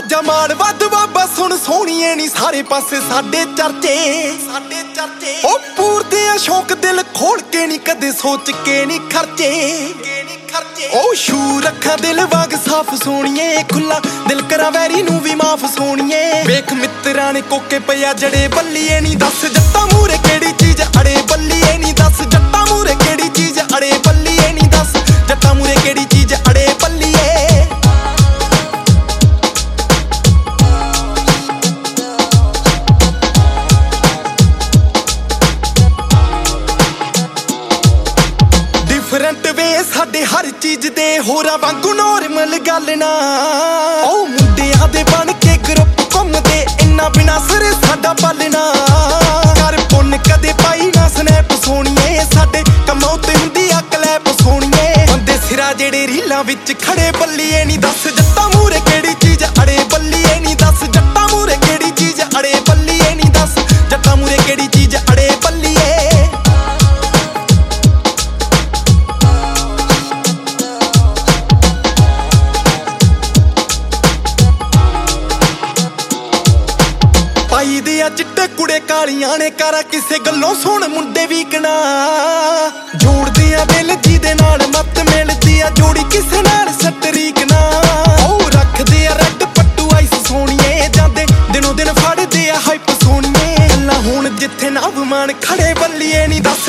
ਬਾਜਾ ਮਾਰ ਵੱਧ ਬਾਬਾ ਸੁਣ ਸੋਹਣੀਏ ਨੀ ਸਾਰੇ ਪਾਸੇ ਸਾਡੇ ਚਰਚੇ ਉਹ ਪੂਰਦੇ ਆ ਸ਼ੌਕ ਦਿਲ ਖੋਲ ਕੇ ਨੀ ਕਦੇ ਸੋਚ ਕੇ ਨੀ ਖਰਚੇ ਉਹ ਸ਼ੂ ਰੱਖਾਂ ਦਿਲ ਵਾਂਗ ਸਾਫ਼ ਸੋਹਣੀਏ ਖੁੱਲਾ ਦਿਲ ਕਰਾਂ ਵੈਰੀ ਨੂੰ ਵੀ ਮਾਫ ਸੋਹਣੀਏ ਵੇਖ ਮਿੱਤਰਾਂ ਨੇ ਕੋਕੇ ਪਿਆ ਜੜੇ ਬੱਲੀਏ ਨੀ ਦੱਸ ਜੱਟਾਂ ਮੂਰੇ ਕਿਹੜੀ ਚੀਜ਼ ਅੜੇ ਬੱਲੀਏ ਨੀ ਦੱਸ ਜੱਟਾਂ ਮੂਰੇ ਕਿਹੜੀ ਚੀਜ਼ ਅੜੇ ਬੱਲੀਏ ਨੀ ਦੱਸ ਜੱਟਾਂ ਮੂਰੇ ਕਿਹੜੀ ਚੀਜ਼ ਅੜੇ ਬੱਲੀਏ ਡਿਫਰੈਂਟ ਵੇ ਸਾਡੇ ਹਰ ਚੀਜ਼ ਦੇ ਹੋਰਾਂ ਵਾਂਗੂ ਨੋਰਮਲ ਗੱਲ ਨਾ ਉਹ ਮੁੰਡਿਆਂ ਦੇ ਬਣ ਕੇ ਗਰੁੱਪ ਘੁੰਮਦੇ ਇੰਨਾ ਬਿਨਾ ਸਿਰ ਸਾਡਾ ਪਾਲਣਾ ਕਰ ਪੁੰਨ ਕਦੇ ਪਾਈ ਨਾ ਸਨੈਪ ਸੋਹਣੀਏ ਸਾਡੇ ਕੰਮਾਂ ਉੱਤੇ ਹੁੰਦੀ ਆ ਕਲੈਪ ਸੋਹਣੀਏ ਬੰਦੇ ਸਿਰਾ ਜਿਹੜੇ ਰੀਲਾਂ ਵਿੱਚ ਖੜੇ ਬੱਲੀਏ ਨੀ ਦੱਸ ਜੱਟਾਂ ਮੂਰੇ ਕਿਹੜੀ ਚੀਜ਼ ਅੜੇ ਬੱਲੀਏ ਨੀ ਦੱਸ ਜੱਟਾਂ ਮੂਰੇ ਕਿਹੜੀ ਚੀਜ਼ ਅੜੇ ਬੱਲੀਏ ਨੀ ਦੱਸ ਜੱਟਾਂ ਮੂਰੇ ਕਿਹੜੀ ਚੀਜ਼ ਅੜੇ ਬੱਲੀਏ ਪਾਈ ਦੇ ਆ ਚਿੱਟੇ ਕੁੜੇ ਕਾਲੀਆਂ ਨੇ ਕਾਰਾ ਕਿਸੇ ਗੱਲੋਂ ਸੁਣ ਮੁੰਡੇ ਵੀਕਣਾ ਜੋੜਦੇ ਆ ਦਿਲ ਜਿਹਦੇ ਨਾਲ ਮੱਤ ਮਿਲਦੀ ਆ ਜੋੜੀ ਕਿਸੇ ਨਾਲ ਸਟਰੀਕਣਾ ਉਹ ਰੱਖਦੇ ਆ ਰੈੱਡ ਪੱਟੂ ਆਈਸ ਸੋਹਣੀਏ ਜਾਂਦੇ ਦਿਨੋਂ ਦਿਨ ਫੜਦੇ ਆ ਹਾਈਪ ਸੋਹਣੀਏ ਗੱਲਾਂ ਹੁਣ ਜਿੱਥੇ ਨਾ ਅਭਿਮਾਨ ਖੜੇ ਬੱਲੀਏ ਨੀ ਦੱਸ